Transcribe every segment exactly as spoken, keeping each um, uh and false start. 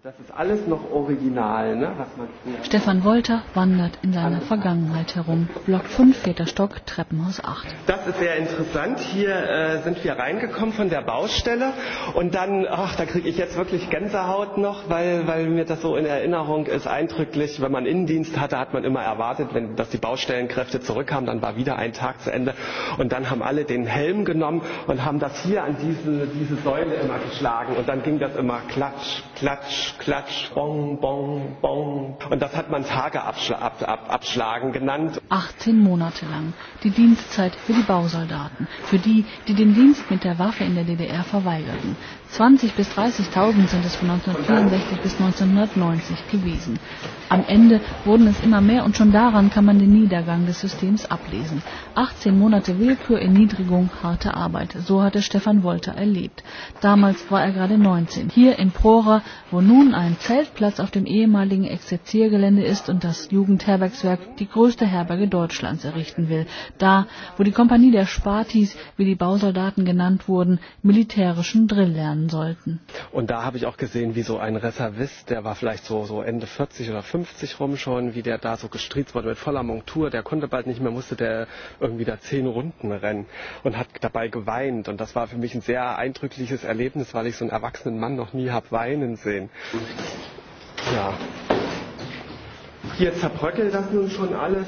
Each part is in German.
Das ist alles noch original, ne? Was man früher Stefan Wolter wandert in seiner Vergangenheit herum. Block fünf, vierter Stock, Treppenhaus acht. Das ist sehr interessant. Hier äh, sind wir reingekommen von der Baustelle und dann, ach, da kriege ich jetzt wirklich Gänsehaut noch, weil, weil mir das so in Erinnerung ist, eindrücklich. Wenn man Innendienst hatte, hat man immer erwartet, wenn, dass die Baustellenkräfte zurückkamen, dann war wieder ein Tag zu Ende und dann haben alle den Helm genommen und haben das hier an diese, diese Säule immer geschlagen und dann ging das immer klatsch, klatsch, Klatsch, Bong, Bong, Bong. Und das hat man Tage abschla ab, ab, abschlagen genannt. achtzehn Monate lang. Die Dienstzeit für die Bausoldaten. Für die, die den Dienst mit der Waffe in der D D R verweigerten. zwanzigtausend bis dreißigtausend sind es von neunzehnhundertvierundsechzig bis neunzehnhundertneunzig gewesen. Am Ende wurden es immer mehr und schon daran kann man den Niedergang des Systems ablesen. achtzehn Monate Willkür, Erniedrigung, harte Arbeit. So hatte Stefan Wolter erlebt. Damals war er gerade neunzehn. Hier in Prora, wo nun ein Zeltplatz auf dem ehemaligen Exerziergelände ist und das Jugendherbergswerk die größte Herberge Deutschlands errichten will. Da, wo die Kompanie der Spatis, wie die Bausoldaten genannt wurden, militärischen Drill lernen sollten. Und da habe ich auch gesehen, wie so ein Reservist, der war vielleicht so, so Ende vierzig oder fünfzig rum schon, wie der da so gestriezt wurde mit voller Montur. Der konnte bald nicht mehr, musste der irgendwie da zehn Runden rennen und hat dabei geweint. Und das war für mich ein sehr eindrückliches Erlebnis, weil ich so einen erwachsenen Mann noch nie habe weinen sehen. Ja. Hier zerbröckelt das nun schon alles.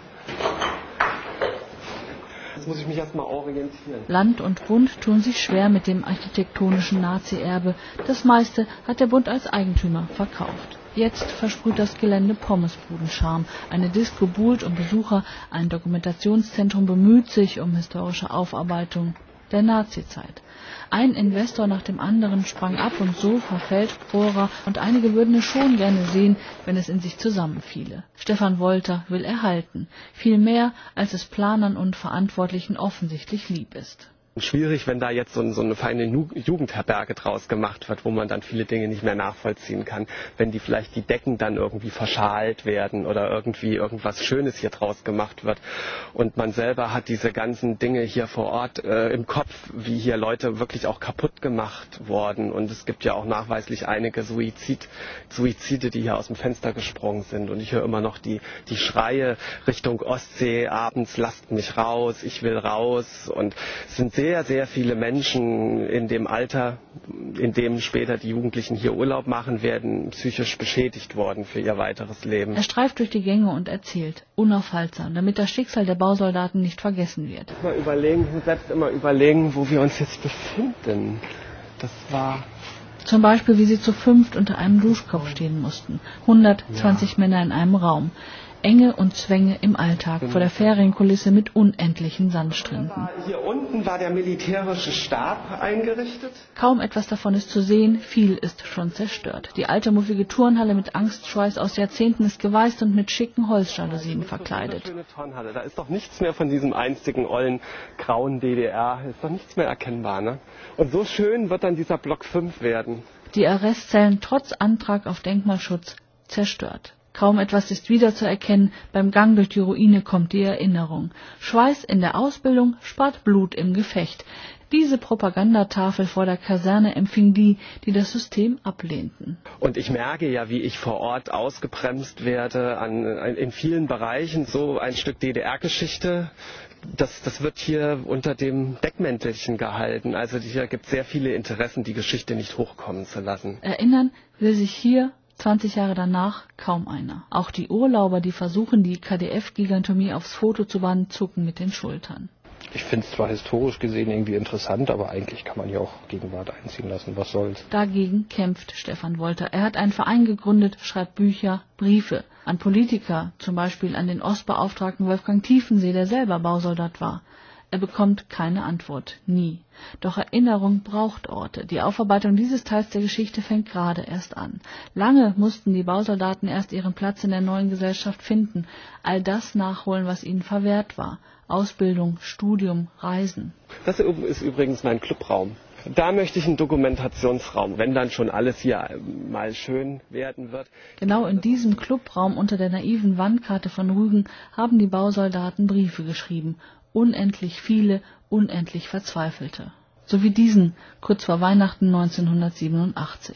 Jetzt muss ich mich erstmal orientieren. Land und Bund tun sich schwer mit dem architektonischen Nazi-Erbe. Das meiste hat der Bund als Eigentümer verkauft. Jetzt versprüht das Gelände Pommesbudenscharme. Eine Disco buhlt um Besucher, ein Dokumentationszentrum bemüht sich um historische Aufarbeitung der Nazizeit. Ein Investor nach dem anderen sprang ab und so verfällt Prora und einige würden es schon gerne sehen, wenn es in sich zusammenfiele. Stefan Wolter will erhalten, viel mehr, als es Planern und Verantwortlichen offensichtlich lieb ist. Schwierig, wenn da jetzt so, so eine feine Jugendherberge draus gemacht wird, wo man dann viele Dinge nicht mehr nachvollziehen kann. Wenn die vielleicht die Decken dann irgendwie verschalt werden oder irgendwie irgendwas Schönes hier draus gemacht wird. Und man selber hat diese ganzen Dinge hier vor Ort äh, im Kopf, wie hier Leute wirklich auch kaputt gemacht wurden. Und es gibt ja auch nachweislich einige Suizid, Suizide, die hier aus dem Fenster gesprungen sind. Und ich höre immer noch die, die Schreie Richtung Ostsee, abends lasst mich raus, ich will raus. Und es sind sehr sehr, sehr viele Menschen in dem Alter, in dem später die Jugendlichen hier Urlaub machen werden, psychisch beschädigt worden für ihr weiteres Leben. Er streift durch die Gänge und erzählt, unaufhaltsam, damit das Schicksal der Bausoldaten nicht vergessen wird. Mal überlegen, selbst immer überlegen, wo wir uns jetzt befinden. Das war... Zum Beispiel, wie sie zu fünft unter einem Duschkopf stehen mussten. hundertzwanzig ja. Männer in einem Raum. Enge und Zwänge im Alltag vor der Ferienkulisse mit unendlichen Sandstränden. Hier unten war der militärische Stab eingerichtet. Kaum etwas davon ist zu sehen, viel ist schon zerstört. Die alte muffige Turnhalle mit Angstschweiß aus Jahrzehnten ist geweißt und mit schicken Holzjalousien verkleidet. Da ist doch nichts mehr von diesem einstigen ollen grauen D D R, ist doch nichts mehr erkennbar, ne? Und so schön wird dann dieser Block fünf werden. Die Arrestzellen trotz Antrag auf Denkmalschutz zerstört. Kaum etwas ist wiederzuerkennen, beim Gang durch die Ruine kommt die Erinnerung. Schweiß in der Ausbildung spart Blut im Gefecht. Diese Propagandatafel vor der Kaserne empfing die, die das System ablehnten. Und ich merke ja, wie ich vor Ort ausgebremst werde an, in vielen Bereichen. So ein Stück D D R-Geschichte, das, das wird hier unter dem Deckmäntelchen gehalten. Also hier gibt es sehr viele Interessen, die Geschichte nicht hochkommen zu lassen. Erinnern will sich hier zwanzig Jahre danach kaum einer. Auch die Urlauber, die versuchen, die K D F-Gigantomie aufs Foto zu bannen, zucken mit den Schultern. Ich finde es zwar historisch gesehen irgendwie interessant, aber eigentlich kann man ja auch Gegenwart einziehen lassen. Was soll's? Dagegen kämpft Stefan Wolter. Er hat einen Verein gegründet, schreibt Bücher, Briefe an Politiker, zum Beispiel an den Ostbeauftragten Wolfgang Tiefensee, der selber Bausoldat war. Er bekommt keine Antwort, nie. Doch Erinnerung braucht Orte. Die Aufarbeitung dieses Teils der Geschichte fängt gerade erst an. Lange mussten die Bausoldaten erst ihren Platz in der neuen Gesellschaft finden, all das nachholen, was ihnen verwehrt war. Ausbildung, Studium, Reisen. Das ist übrigens mein Clubraum. Da möchte ich einen Dokumentationsraum, wenn dann schon alles hier mal schön werden wird. Genau in diesem Clubraum unter der naiven Wandkarte von Rügen haben die Bausoldaten Briefe geschrieben. Unendlich viele, unendlich Verzweifelte. So wie diesen, kurz vor Weihnachten neunzehnhundertsiebenundachtzig.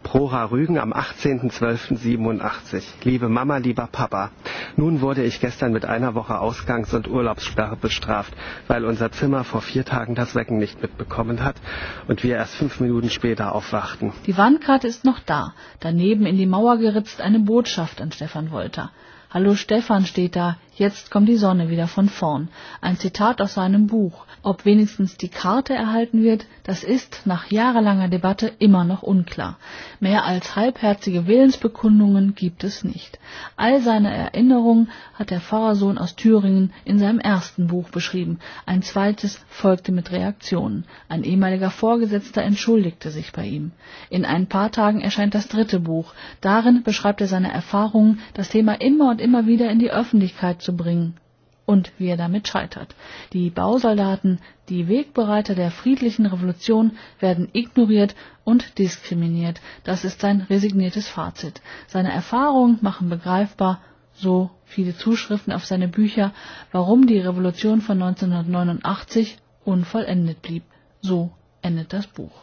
Prora Rügen am achtzehnten zwölften siebenundachtzig. Liebe Mama, lieber Papa, nun wurde ich gestern mit einer Woche Ausgangs- und Urlaubssperre bestraft, weil unser Zimmer vor vier Tagen das Wecken nicht mitbekommen hat und wir erst fünf Minuten später aufwachten. Die Wandkarte ist noch da, daneben in die Mauer geritzt eine Botschaft an Stefan Wolter. Hallo Stefan steht da, jetzt kommt die Sonne wieder von vorn. Ein Zitat aus seinem Buch. Ob wenigstens die Karte erhalten wird, das ist nach jahrelanger Debatte immer noch unklar. Mehr als halbherzige Willensbekundungen gibt es nicht. All seine Erinnerungen hat der Pfarrersohn aus Thüringen in seinem ersten Buch beschrieben. Ein zweites folgte mit Reaktionen. Ein ehemaliger Vorgesetzter entschuldigte sich bei ihm. In ein paar Tagen erscheint das dritte Buch. Darin beschreibt er seine Erfahrungen, das Thema immer und immer wieder in die Öffentlichkeit zu bringen. Und wie er damit scheitert. Die Bausoldaten, die Wegbereiter der friedlichen Revolution, werden ignoriert und diskriminiert. Das ist sein resigniertes Fazit. Seine Erfahrungen machen begreifbar, so viele Zuschriften auf seine Bücher, warum die Revolution von neunzehnhundertneunundachtzig unvollendet blieb. So endet das Buch.